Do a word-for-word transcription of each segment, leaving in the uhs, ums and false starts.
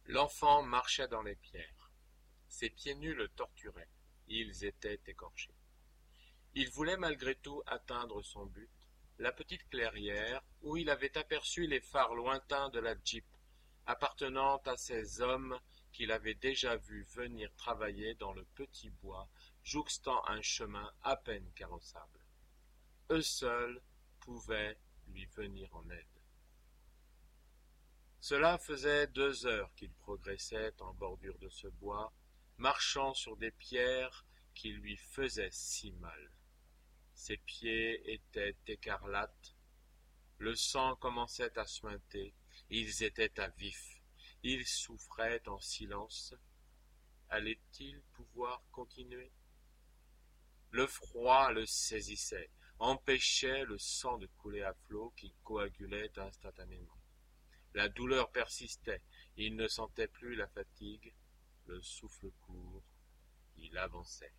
L'enfant marchait dans les pierres. Ses pieds nus le torturaient. Ils étaient écorchés. Il voulait malgré tout atteindre son but, la petite clairière où il avait aperçu les phares lointains de la Jeep, appartenant à ces hommes qu'il avait déjà vus venir travailler dans le petit bois, jouxtant un chemin à peine carrossable. Eux seuls pouvaient lui venir en aide. Cela faisait deux heures qu'il progressait en bordure de ce bois, marchant sur des pierres qui lui faisaient si mal. Ses pieds étaient écarlates, le sang commençait à suinter, ils étaient à vif, il souffrait en silence. Allait-il pouvoir continuer? Le froid le saisissait, empêchait le sang de couler à flots qui coagulait instantanément. La douleur persistait, il ne sentait plus la fatigue, le souffle court, il avançait.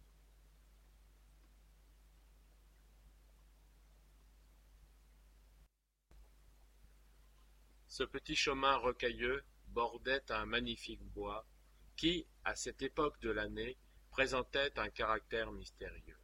Ce petit chemin rocailleux bordait un magnifique bois qui, à cette époque de l'année, présentait un caractère mystérieux.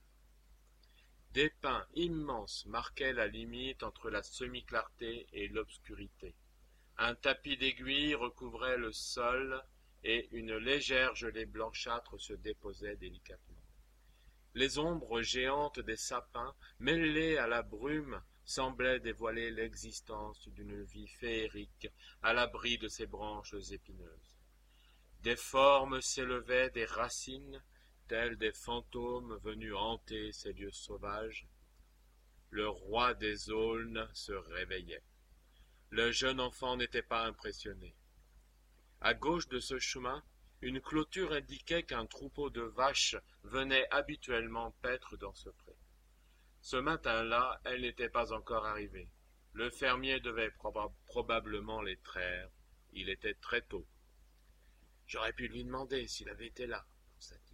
Des pins immenses marquaient la limite entre la semi-clarté et l'obscurité. Un tapis d'aiguilles recouvrait le sol et une légère gelée blanchâtre se déposait délicatement. Les ombres géantes des sapins, mêlées à la brume, semblaient dévoiler l'existence d'une vie féerique à l'abri de ces branches épineuses. Des formes s'élevaient des racines, tels des fantômes venus hanter ces lieux sauvages. Le roi des aulnes se réveillait. Le jeune enfant n'était pas impressionné. À gauche de ce chemin, une clôture indiquait qu'un troupeau de vaches venait habituellement paître dans ce pré. Ce matin-là, elle n'était pas encore arrivée. Le fermier devait proba- probablement les traire. Il était très tôt. J'aurais pu lui demander s'il avait été là, pensa-t-il.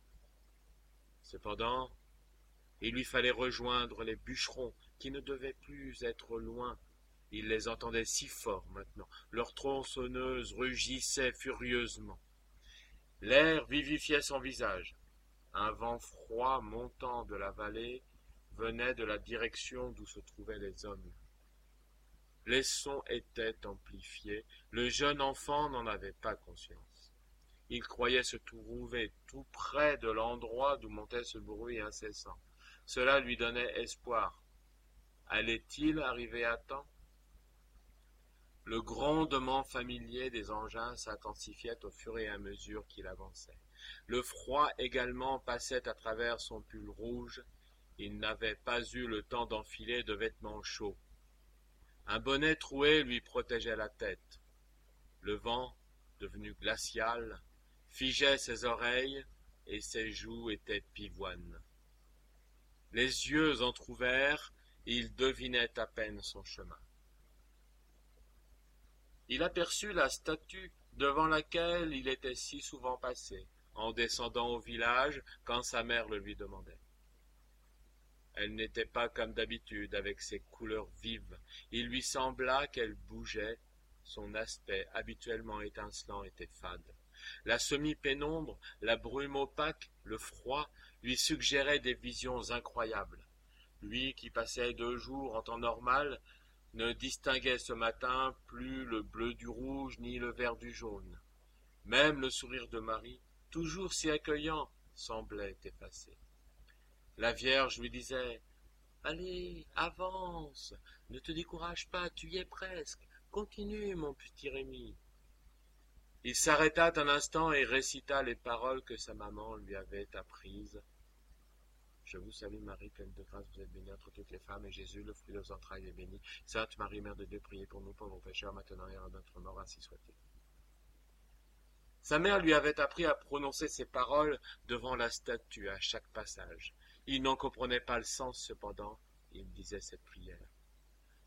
Cependant, il lui fallait rejoindre les bûcherons qui ne devaient plus être loin. Il les entendait si fort maintenant, leur tronçonneuse rugissait furieusement. L'air vivifiait son visage. Un vent froid montant de la vallée venait de la direction d'où se trouvaient les hommes. Les sons étaient amplifiés, le jeune enfant n'en avait pas conscience. Il croyait se trouver tout près de l'endroit d'où montait ce bruit incessant. Cela lui donnait espoir. Allait-il arriver à temps? Le grondement familier des engins s'intensifiait au fur et à mesure qu'il avançait. Le froid également passait à travers son pull rouge. Il n'avait pas eu le temps d'enfiler de vêtements chauds. Un bonnet troué lui protégeait la tête. Le vent, devenu glacial, figeait ses oreilles et ses joues étaient pivoines. Les yeux entr'ouverts, il devinait à peine son chemin. Il aperçut la statue devant laquelle il était si souvent passé, en descendant au village quand sa mère le lui demandait. Elle n'était pas comme d'habitude avec ses couleurs vives. Il lui sembla qu'elle bougeait. Son aspect habituellement étincelant était fade. La semi-pénombre, la brume opaque, le froid lui suggéraient des visions incroyables. Lui qui passait deux jours en temps normal ne distinguait ce matin plus le bleu du rouge ni le vert du jaune. Même le sourire de Marie, toujours si accueillant, semblait effacé. La Vierge lui disait « Allez, avance, ne te décourage pas, tu y es presque, continue, mon petit Rémi. » Il s'arrêta un instant et récita les paroles que sa maman lui avait apprises. « Je vous salue Marie, pleine de grâce, vous êtes bénie entre toutes les femmes, et Jésus, le fruit de vos entrailles, est béni. Sainte Marie, Mère de Dieu, priez pour nous pauvres pécheurs, maintenant et à notre mort, ainsi soit-il. » Sa mère lui avait appris à prononcer ces paroles devant la statue à chaque passage. Il n'en comprenait pas le sens cependant, il disait cette prière.